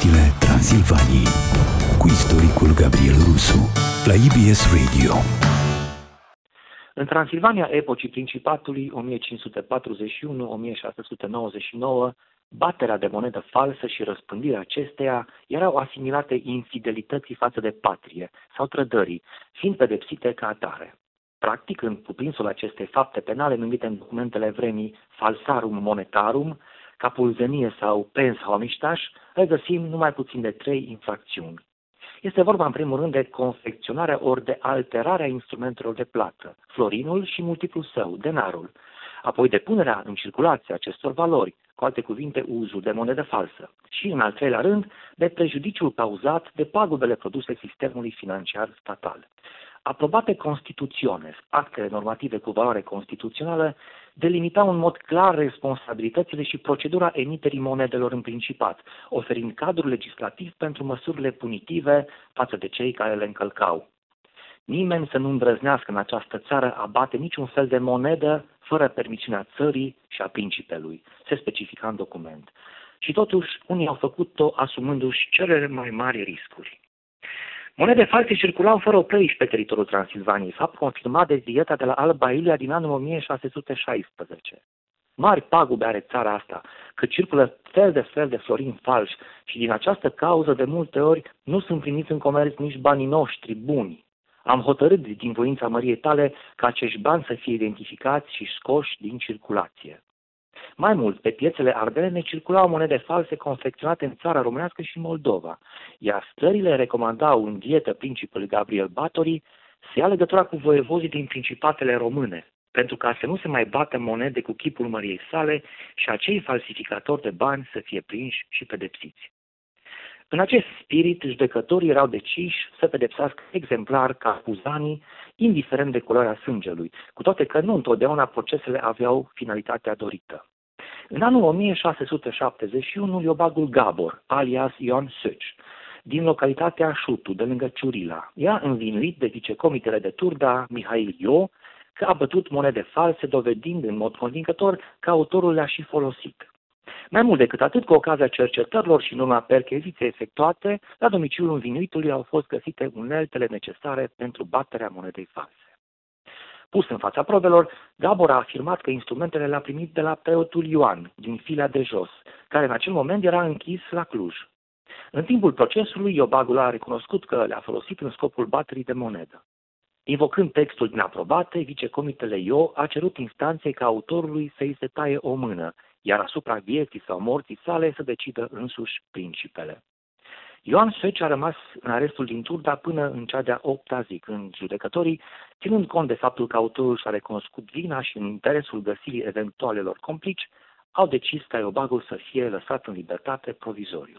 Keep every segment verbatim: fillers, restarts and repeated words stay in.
Poveștile Transilvaniei cu istoricul Gabriel Rusu la I B S Radio. În Transilvania epocii Principatului o mie cinci sute patruzeci și unu - o mie șase sute nouăzeci și nouă, baterea de monedă falsă și răspândirea acesteia erau asimilate infidelității față de patrie sau trădării, fiind pedepsite ca atare. Practic, în cuprinsul acestei fapte penale numite în documentele vremii falsarum monetarum, capulzenie sau pens homiștaș, regăsim numai puțin de trei infracțiuni. Este vorba în primul rând de confecționarea ori de alterarea instrumentelor de plată, florinul și multiplul său, denarul, apoi de punerea în circulație acestor valori, cu alte cuvinte uzul de monedă falsă, și în al treilea rând de prejudiciul cauzat de pagubele produse sistemului financiar statal. Aprobate constituționes, actele normative cu valoare constituțională, delimitau în mod clar responsabilitățile și procedura emiterii monedelor în Principat, oferind cadrul legislativ pentru măsurile punitive față de cei care le încălcau. Nimeni să nu îndrăznească în această țară a bate niciun fel de monedă fără permisiunea țării și a principelui, se specifica în document. Și totuși, unii au făcut-o asumându-și cele mai mari riscuri. Monede false circulau fără oprăriși pe teritoriul Transilvaniei, fapt confirmat de dieta de la Alba Iulia din anul o mie șase sute șaisprezece. Mari pagube are țara asta, că circulă fel de fel de florini falși și din această cauză de multe ori nu sunt primiți în comerț nici banii noștri buni. Am hotărât din voința măriei tale ca acești bani să fie identificați și scoși din circulație. Mai mult, pe piețele ardelene circulau monede false confecționate în țara românească și în Moldova, iar stările recomandau în dietă principului Gabriel Báthory să ia legătura cu voievozii din principatele române, pentru ca să nu se mai bată monede cu chipul măriei sale și acei falsificatori de bani să fie prinși și pedepsiți. În acest spirit, judecătorii erau deciși să pedepsească exemplar ca acuzanii, indiferent de culoarea sângelui, cu toate că nu întotdeauna procesele aveau finalitatea dorită. În anul o mie șase sute șaptezeci și unu, Iobagul Gabor, alias Ioan Szöcs, din localitatea Șutu, de lângă Ciurila, era învinuit de vicecomitele de Turda, Mihail Io, că a bătut monede false, dovedind în mod convingător că autorul le-a și folosit. Mai mult decât atât, cu ocazia cercetărilor și în urma percheziției efectuate, la domiciliul învinuitului au fost găsite uneltele necesare pentru baterea monedei false. Pus în fața probelor, Gabor a afirmat că instrumentele le-a primit de la preotul Ioan, din Filea de Jos, care în acel moment era închis la Cluj. În timpul procesului, Iobagul a recunoscut că le-a folosit în scopul baterii de monedă. Invocând textul din aprobate, vicecomitele Io a cerut instanței ca autorului să-i se taie o mână, iar asupra vieții sau morții sale să decidă însuși principele. Ioan Szöcs a rămas în arestul din Turda până în cea de-a opta zi, când judecătorii, ținând cont de faptul că autorul și-a recunoscut vina și în interesul găsirii eventualelor complici, au decis ca Iobagul să fie lăsat în libertate provizoriu.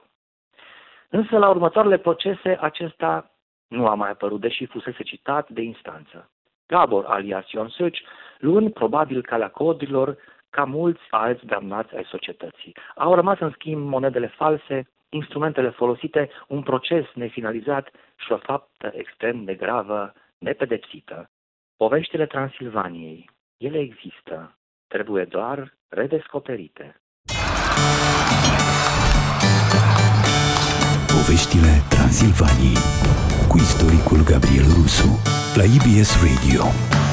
Însă, la următoarele procese, acesta nu a mai apărut, deși fusese citat de instanță. Gabor, alias Ioan Szöcs, luând probabil calea codurilor, ca mulți alți damnați ai societății. Au rămas în schimb monedele false, instrumentele folosite, un proces nefinalizat și o faptă extrem de gravă, nepedepsită. Poveștile Transilvaniei, ele există, trebuie doar redescoperite. Poveștile Transilvaniei cu istoricul Gabriel Rusu la I B S Radio.